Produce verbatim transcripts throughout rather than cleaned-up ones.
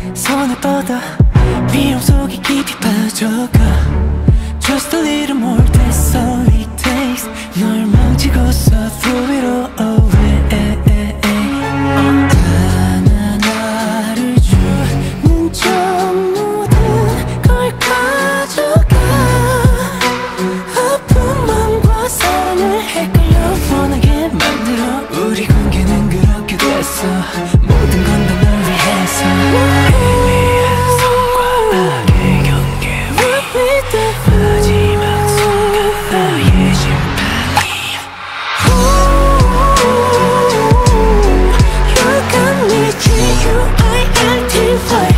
손을 뻗어 비용 속에 깊이 빠져가 Just a little more, that's all it takes 널 망치고서 throw it all away 하나하나를 주는 전부든 걸 가져가 아픈 맘과 사랑을 헷갈려 원하게 만들어 우리 관계는 그렇게 됐어 모든 건 다 널 위해서 마지막 순간 나의 심판이야 You got me G U I L T Y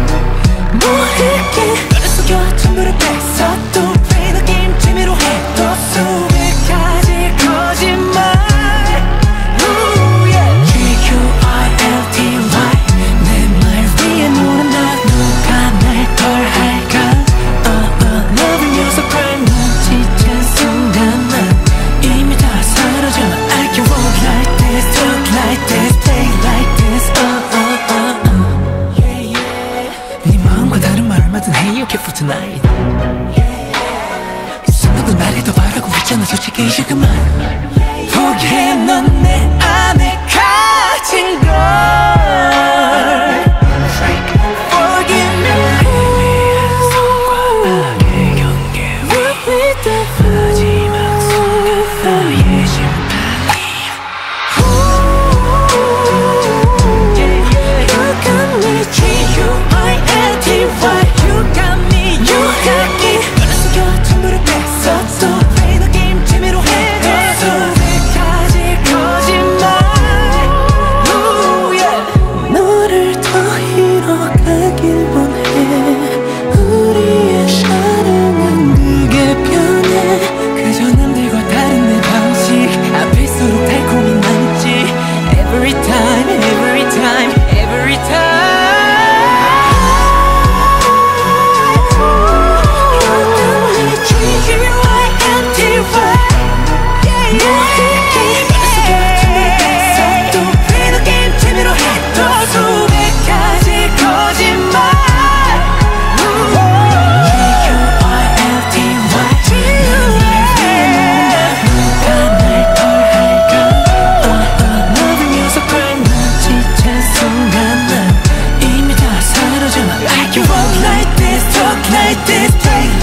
모르게 너를 속여 전부를 뺏어 또 play the game 재미로 해 또 수백 가지 거짓말 Ooh, yeah. G U I L T Y 내 말 위에 노는 나 누가 날 덜 할까 Loving you so cry 눈치챈 순간 난 이미 다 사라져 I can walk like this, talk like this, play like this uh, uh, uh, uh. Yeah, yeah. 네 마음과 다른 말 얼마든 Hey, you care for tonight 누군 말해도 바라고 있잖아 솔직히 이제 그만 포기해 넌 내 안에 가진 걸 Forgive me 마지막 순간 나의 심판이야 You got me G U I L T Y You got me, you got me 너를 속여 전부를 뺏어 또 play the game 재미로 해 또 수백 가지 거짓말 Ooh, yeah. 너를 더 잃어가길 원해 우리의 사랑은 그게 변해 그저 남들과 다른 내 방식 앞일수록 달콤이 남지 Every time, every time, every time You got me G U I L T Y 모르게 너를 속여 전부를 뺏어 또 play the game 재미로 해 또 수백 가지 거짓말 I can walk like this, talk like this, play